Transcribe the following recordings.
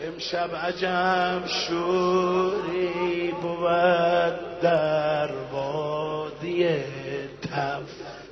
امشب عجب شوری بود در وادی تف،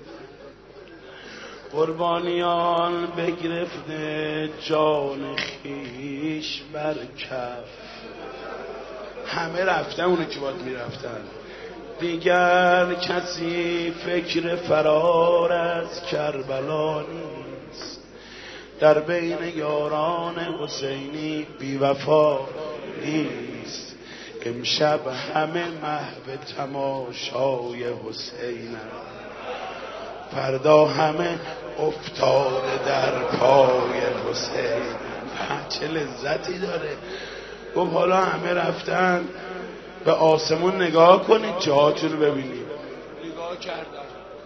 قربانیان بگرفته جان خیش بر کف. همه رفتن اونه که باید میرفتن، دیگر کسی فکر فرار از کربلا نیست. در بین یاران حسینی بی وفا نیست. امشب همه محو تماشای حسینن، فردا همه افتاده در پای حسین. چه لذتی داره. گفت حالا همه رفتن، به آسمون نگاه کنید جاهاتون رو ببینید. نگاه کردن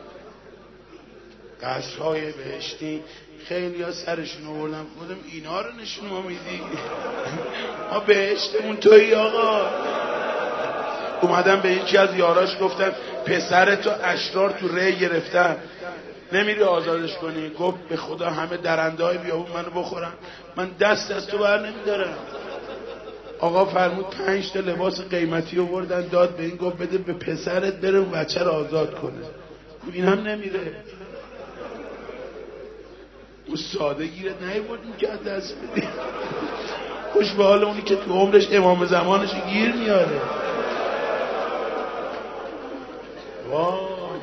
قصرهای بهشتی، خیلی ها سرشون آوردن، بودم اینا رو نشون ما میدی؟ ما بهشتمون تویی آقا. اومدن به یکی از یاراش گفتن پسرتو اشرار تو ری گرفتن، نمیری آزادش کنی؟ گفت به خدا همه درنده های بیابون منو بخورن، من دست از تو بر نمیدارم. آقا فرمود 5 تا لباس قیمتی آوردن داد به این، گفت بده به پسرت بره اون بچه رو آزاد کنه. این هم نمیره. اون ساده گیرت نیوردیم که از دست بدی. خوش به حال اونی که تو عمرش امام زمانش گیر میاره. وای.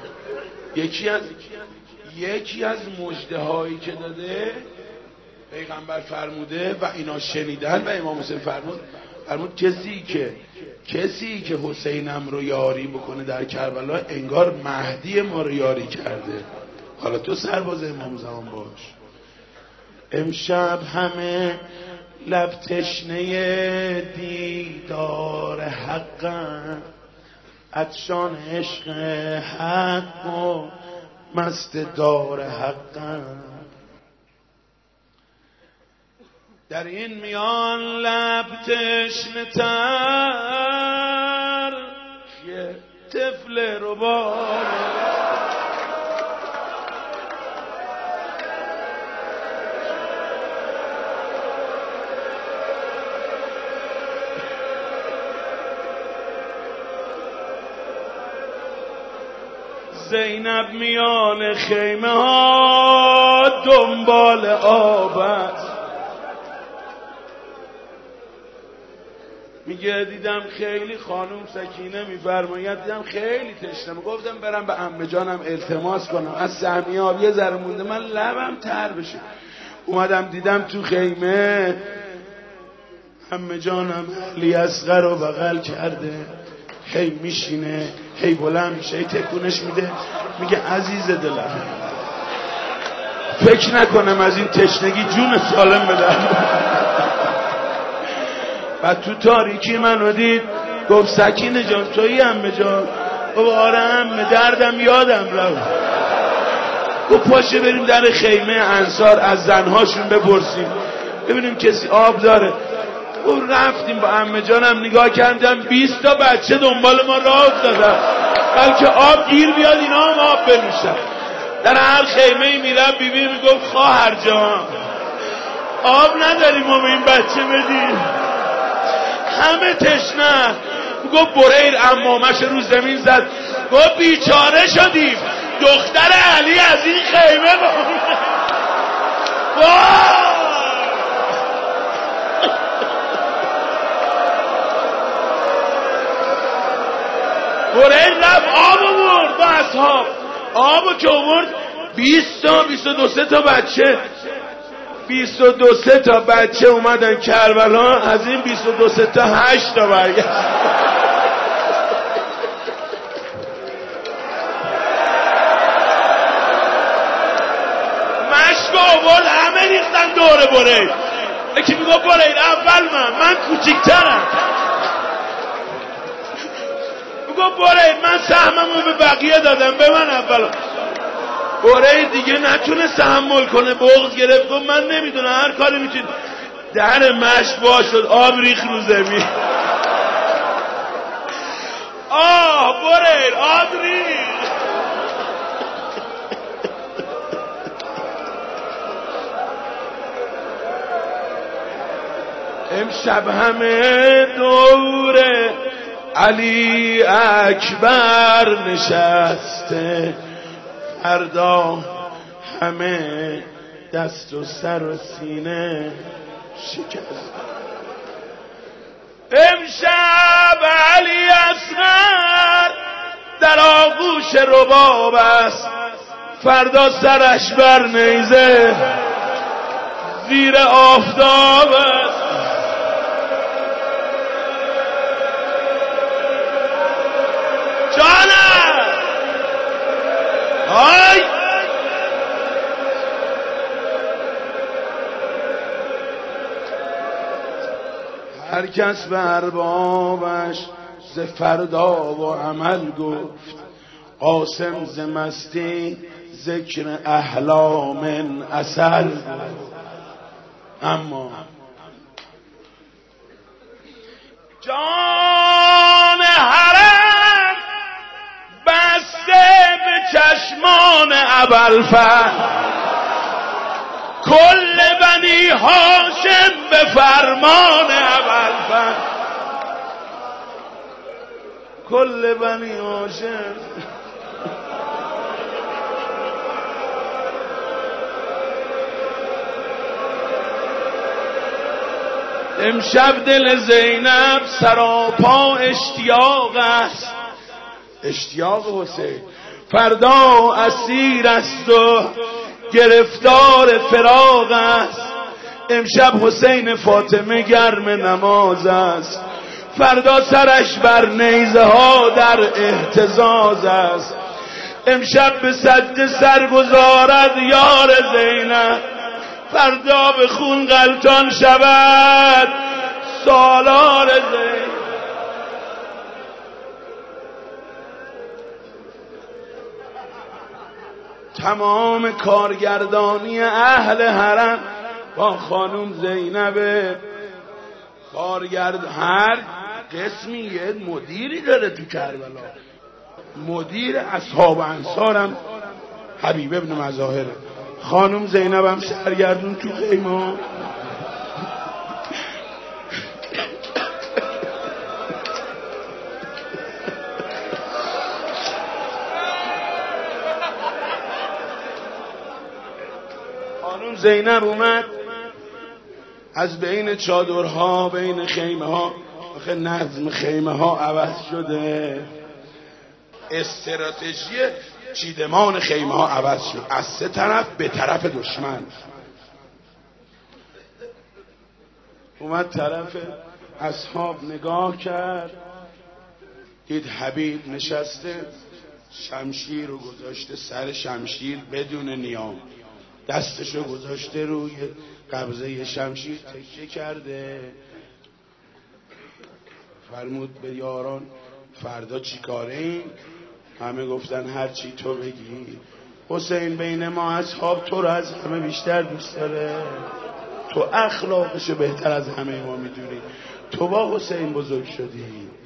یکی از مژده هایی که داده پیغمبر فرموده و اینا شنیدن و امام حسین فرمود کسی که حسینم رو یاری بکنه در کربلا انگار مهدی ما رو یاری کرده. حالا تو سرباز امام زمان باش. امشب همه لب تشنه دیدار حقن، عطشان عشق حق و مست دار حقن. در این میان لب تشنه تر یه طفل رباب، زینب میان خیمه ها دنبال آب است. میگه دیدم خیلی خانوم سکینه میفرماید دیدم خیلی تشنم، گفتم برم به عمه جانم التماس کنم از سهمیه آب یه ذره مونده من لبم تر بشه. اومدم دیدم تو خیمه عمه جانم علی اصغر رو بغل کرده، هی میشینه هی بلند میشه هی تکونش میده، میگه عزیز دلم فکر نکنم از این تشنگی جون سالم بدم. و تو تاریکی منو دید گفت سکینه جان تویی عمه جان؟ گفت آره عمه دردم یادم رفت. گفت پاشه بریم در خیمه انصار از زنهاشون بپرسیم ببینیم کسی آب داره. گفت رفتیم با عمه جانم نگاه کردم 20 تا بچه دنبال ما راه افتادن بلکه آب گیر بیاد اینا هم آب بنوشن. در هر خیمه ای میرم بیبی میگفت خواهر جان آب نداریم ما به این بچه بدیم، همه تشنه. گفت بریر عمامش رو زمین زد گفت بیچاره شدیم دختر علی از این خیمه بریر رفت آب آورد با اصحاب. آبو که آورد 22 تا بچه 22 تا بچه اومدن کربلا، از این 22 تا 8 تا برگشت. مشک آورد همه ریختن دور بریر. یکی میگو بریر اول من کوچیکترم. میگو بریر من سهممو به بقیه دادم به من اول. بریر دیگه نتونه تحمل کنه بغض گرفت گفت من نمیدونم هر کاری میتونی. در مشک وا شد آب ریخ رو زمین. بریر آب ریخ. امشب همه دور علی اکبر نشسته، فردا همه دست و سر و سینه شکست. امشب علی اصغر در آغوش رباب است، فردا سرش بر نیزه زیر آفتاب است. جانم آی هر کس به اربابش ز فردا و عمل گفت، قاسم ز مستی ذکر احلام عسل گفت. اما جان حرم بسته به چشمان ابوالفضل، کل بنی هاشم به فرمان ابوالفضل، کل بنی هاشم. امشب دل زینب سراپا اشتیاق است، اشتیاق حسین، فردا اسیر است و گرفتار فراق است. امشب حسین فاطمه گرم نماز است، فردا سرش بر نیزه ها در اهتزاز است. امشب به سجده سر گذارد یار زینب، فردا به خون غلطان شود سالار زینب. تمام کارگردانی اهل حرم با خانم زینب. هر قسمی یه مدیری داره تو کربلا. مدیر اصحاب انصارم حبیب ابن مظاهره، خانم زینب هم سرگردون تو خیمه. خانم زینب اومد از بین چادرها، بین خیمه ها، آخه نظم خیمه ها عوض شده، استراتژی چیدمان خیمه ها عوض شد، از سه طرف به طرف دشمن. اومد طرف اصحاب نگاه کرد، دید حبیب نشسته، شمشیر رو گذاشته سر شمشیر بدون نیام، دستشو گذاشته روی قبضه شمشیر تکیه کرده. فرمود به یاران فردا چی کاره این؟ همه گفتن هر چی تو بگی. حسین بین ما اصحاب تو رو از همه بیشتر دوست داره، تو اخلاقشو بهتر از همه ما میدونی، تو با حسین بزرگ شدی،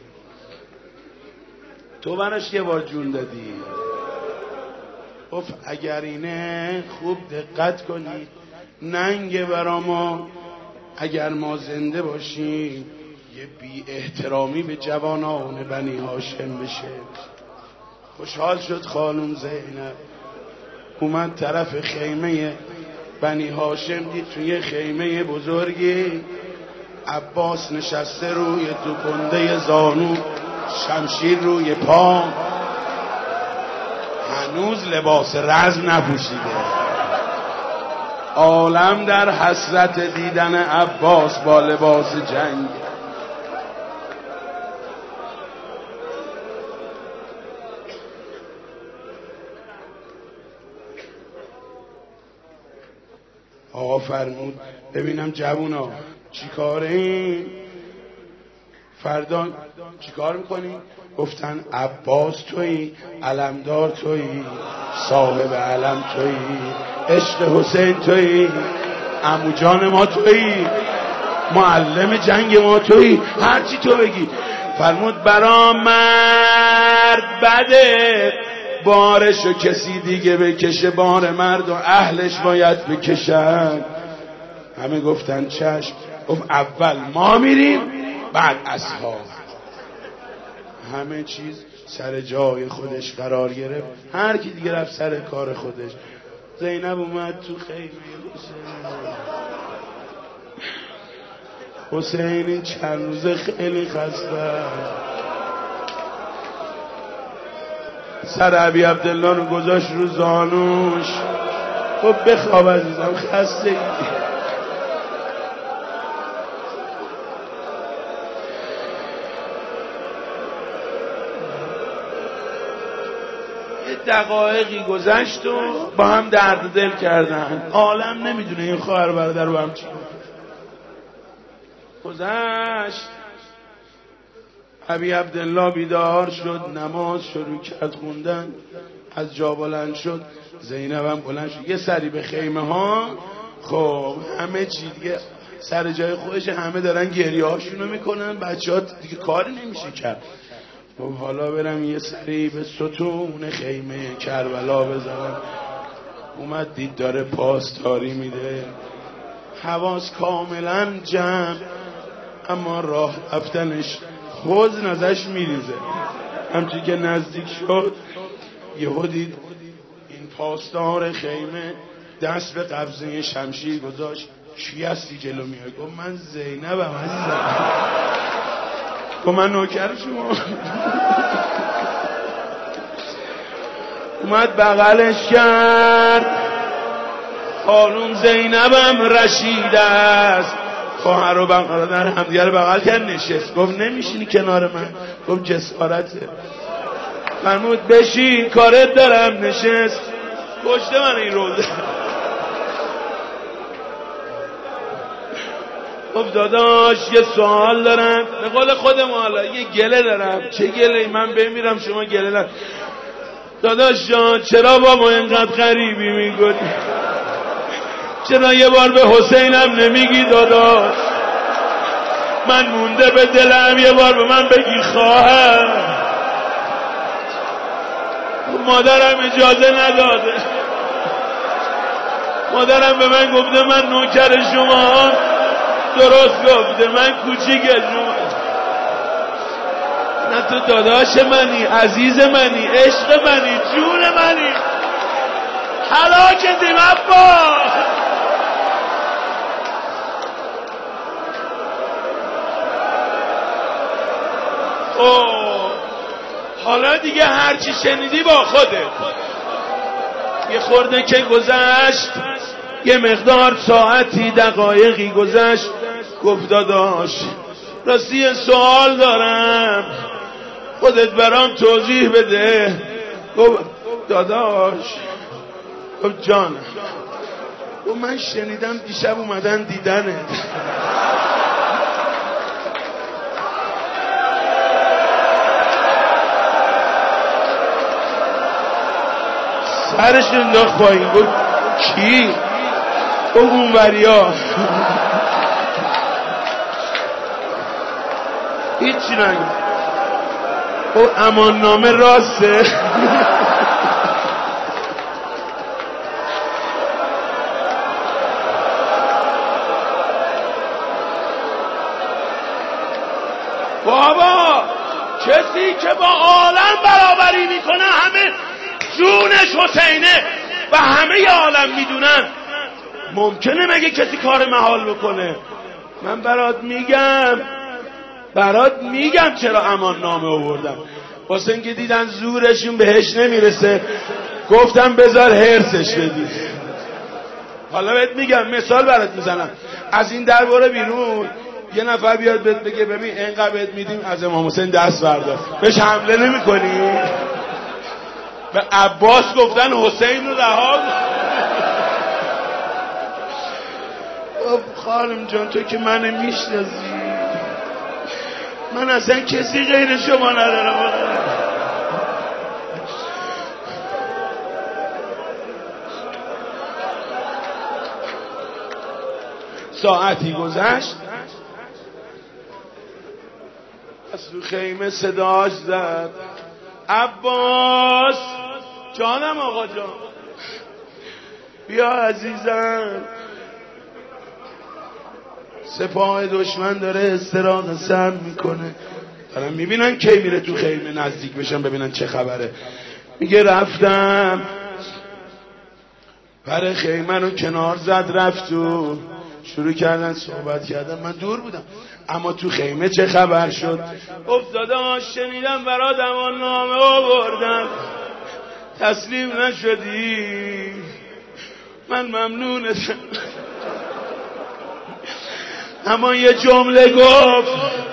تو براش یه بار جون دادی. گفت اگر اینه خوب دقت کنید، ننگ برا ما اگر ما زنده باشیم یه بی احترامی به جوانان بنی هاشم بشه. خوشحال شد خانم زینب، اومد طرف خیمه بنی هاشم، دید توی خیمه بزرگی عباس نشسته روی دو کنده زانو، شمشیر روی پا، هنوز لباس رزم نپوشیده. عالم در حسرت دیدن عباس با لباس جنگ. آقا فرمود ببینم جوونا چی کاره این؟ فردا چی کار میکنی؟ گفتن عباس تویی، علمدار تویی، صاحب علم تویی، عشق حسین تویی، عمو جان ما تویی، معلم جنگ ما تویی، هرچی تو بگی. فرمود برا مرد بده بارشو کسی دیگه بکشه، بار مرد و اهلش باید بکشن. همه گفتن چشم. گفت اول ما میریم بعد اصحاب. همه چیز سر جای خودش قرار گرفت، هر کی دیگه رفت سر کار خودش. زینب اومد تو خیمه حسین این چند روزه خیلی خسته، سر ابی عبدالله رو گذاشت رو زانوش. خب بخواب عزیزم، خسته ای. دقایقی گذشت و با هم درد دل کردن. عالم نمیدونه این خواهر برادر با هم چی گذشت. ابی عبدالله بیدار شد، نماز شروع کرد خوندن، از جا بلند شد. زینب هم بلند شد، یه سری به خیمه ها. خب همه چی دیگه سر جای خودش، همه دارن گریه هاشونو میکنن، بچه ها دیگه کاری نمیشه کرد. خب حالا برم یه سری به ستون خیمه کربلا بزنم. اومد دید داره پاسداری میده، حواس کاملا جمع، اما راه رفتنش حزن ازش میریزه. همچون که نزدیک شد یهو دید این پاسدار خیمه دست به قبضه شمشیر گذاشت. چی هستی جلو میای؟ گفت من زینبم عزیزم. گفت من نوکر شما. اومد بغلش کرد، خانوم زینبم رشیده است. خواهر و برادر همدیگه رو بغل کرد، نشست. گفت نمیشینی کنار من؟ گفت جسارته. فرمود بشین کارت دارم. نشست. کشته من این روزه. خب داداش یه سوال دارم، به قول خودم حالا یه گله دارم. چه گله؟ من بمیرم شما گله دارم. داداش جان چرا با ما اینقدر غریبی میگونی؟ چرا یه بار به حسینم نمیگی داداش؟ من مونده به دلم یه بار به من بگی خواهر. مادرم اجازه نداده، مادرم به من گفته من نوکر شما. درست گفته، من کوچیک شما. نه تو داداش منی، عزیز منی، عشق منی، جون منی. هلاکتیم ابا. حالا دیگه هرچی شنیدی با خوده. یه خورده که گذشت، یه مقدار ساعتی دقایقی گذشت. گفت داداش راستی سوال دارم، خودت برام توضیح بده. گفت داداش. گفت جان. گفت من شنیدم دیشب اومدن دیدنه. سرش انداخت پایین. گفت کی؟ گفت اونوریا. هیچی نگه. گفت امان نامه راسته؟ بابا کسی که با عالم برابری میکنه همه جونش حسینه و همه عالم میدونن. ممکنه مگه کسی کار محال بکنه؟ من برات میگم چرا امان نامه آوردم. واسه اینکه دیدن زورشون بهش نمیرسه، گفتم بذار هرسش بدی. حالا بهت میگم، مثال برات میزنم. از این در برو بیرون، یه نفر بیاد بهت بگه ببین اینقدر بهت میدیم از امام حسین دست بردار، بهش حمله نمی کنی؟ به عباس گفتن حسین رو رها. خانم جان تو که من میشناسی، من اصلا کسی غیر شما ندارم. ساعتی گذشت، از تو خیمه صداش زد عباس. جانم آقا جان. بیا عزیزم. سپاه دشمن داره استراق سم میکنه، دارن میبینن کی میره تو خیمه، نزدیک بشن ببینن چه خبره. میگه رفتم پر خیمه رو کنار زد، رفت و شروع کردن صحبت کردن. من دور بودم اما تو خیمه چه خبر شد؟ افتاده شنیدم برات امان نامه آوردم، تسلیم نشدی، من ممنونتم. اما یه جمله گفت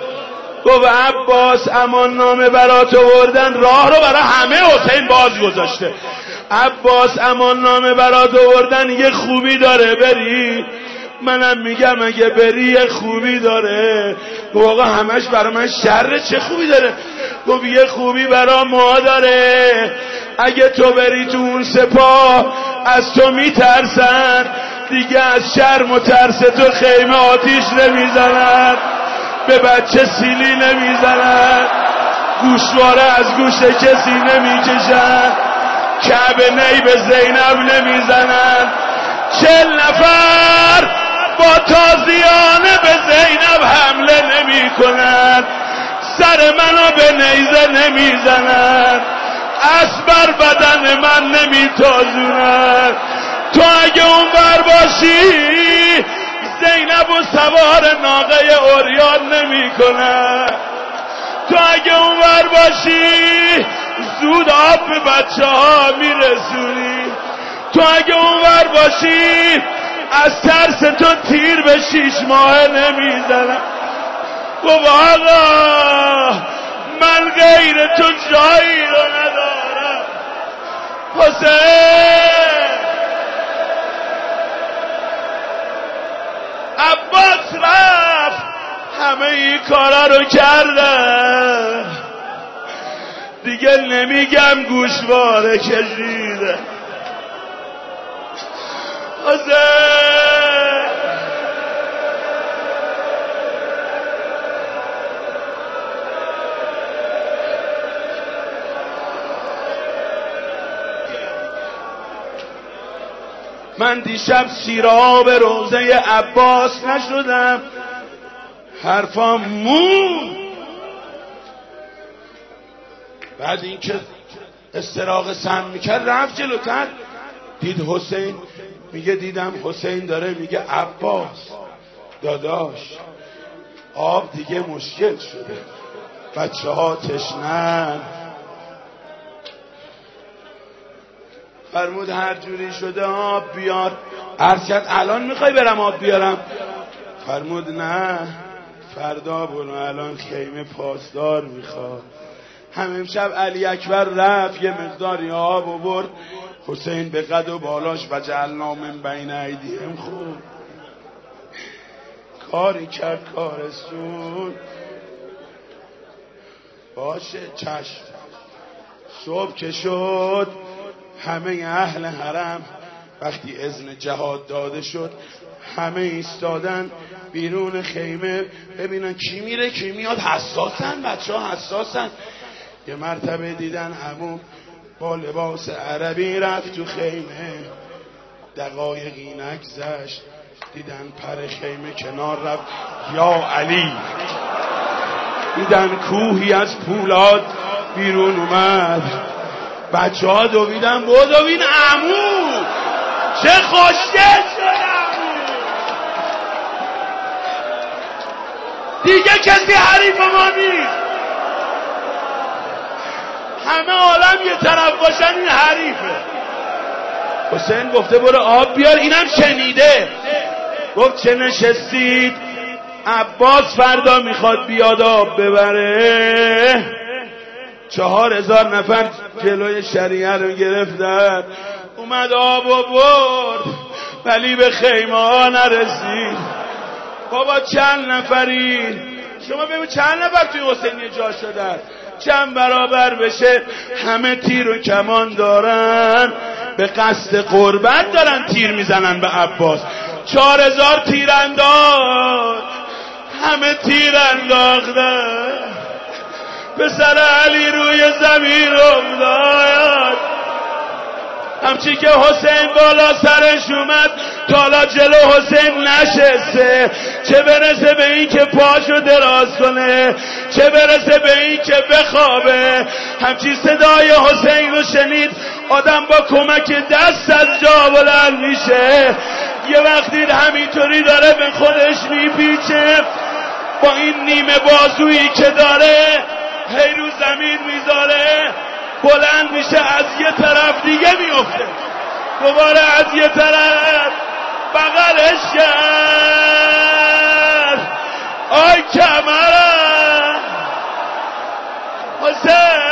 عباس امان نامه برات آوردن، راه رو برای همه حسین باز گذاشته. عباس امان نامه برات آوردن یه خوبی داره، بری. منم میگم اگه بری یه خوبی داره. واقعا همش برای من شر، چه خوبی داره؟ گفت یه خوبی برای ما داره، اگه تو بری تو اون سپاه از تو میترسن، دیگه از شرم و ترس تو خیمه آتیش نمیزنن، به بچه سیلی نمیزنن، گوشواره از گوش کسی نمیکشن، کعبه نی به زینب نمیزنن. 40 نفر با تازیانه به زینب حمله نمی کنن، سر منو به نیزه نمیزنن، اسبر بدن من نمیتازونن. تو اگه اون بر باشی زینب و سوار ناقه اوریان نمی کنن، تو اگه اون بر باشی زود آب به بچه ها میرسونی، تو اگه اون بر باشی از ترس تو تیر به 6 ماه نمیزنم. گفت آقا من غیر تو جایی رو ندارم. حسین عباس رفت، همه این کارا رو کردن، دیگه نمیگم گوشواره کشیده. من دیشب سیراب روزه عباس نشدم، حرفام مون. بعد اینکه استراق سم میکرد رفت جلوتر، دید حسین، میگه دیدم حسین داره میگه عباس داداش آب دیگه مشکل شده، بچه ها تشنن. فرمود هر جوری شده آب بیار. عرض کرد الان میخوای برم آب بیارم؟ فرمود نه فردا برو، الان خیمه پاسدار میخواد. هم امشب علی اکبر رفت یه مقداری آب آورد، حسین به قد و بالاش و جعلنا من بین ایدیهم خوب کاری کرد کارستون. باشه چشم. صبح که شد همه اهل حرم وقتی اذن جهاد داده شد همه ایستادن بیرون خیمه ببینن کی میره کی میاد. حساسن بچه ها، حساسن. یه مرتبه دیدن عمو با لباس عربی رفت تو خیمه، دقایقی نگذشت دیدن پر خیمه کنار رفت. یا علی، دیدن کوهی از پولاد بیرون اومد. بچه ها دویدن بودوین عمو چه خوشگل شد عمو، دیگه کسی حریف ما نیست. همه عالم یه طرف باشن این حریفه. حسین گفته برو آب بیار، اینم شنیده. گفت چه نشستید؟ عباس فردا میخواد بیاد آب ببره. 4000 نفر جلوی شریعه رو گرفتن، اومد آب و برد ولی به خیمه ها نرسید. بابا چند نفری؟ شما ببین چند نفر توی حسینیه جا شدن، چند برابر بشه همه تیر و کمان دارن، به قصد قربت دارن تیر میزنن به عباس. 4000 تیرانداز همه تیر انداختن. پسر علی روی زمین افتاد، همچی که حسین بالا سرش اومد تا حالا جلو حسین نشسته، چه برسه به این که پاشو دراز کنه، چه برسه به این که بخوابه. همچی صدای حسین رو شنید آدم با کمک دست از جا بلند میشه. یه وقتی همینطوری داره به خودش میپیچه، با این نیمه بازویی که داره هی رو زمین میذاره، بلند میشه از یه طرف دیگه میفته، دوباره از یه طرف بغلش کرد. آی کمرم حسین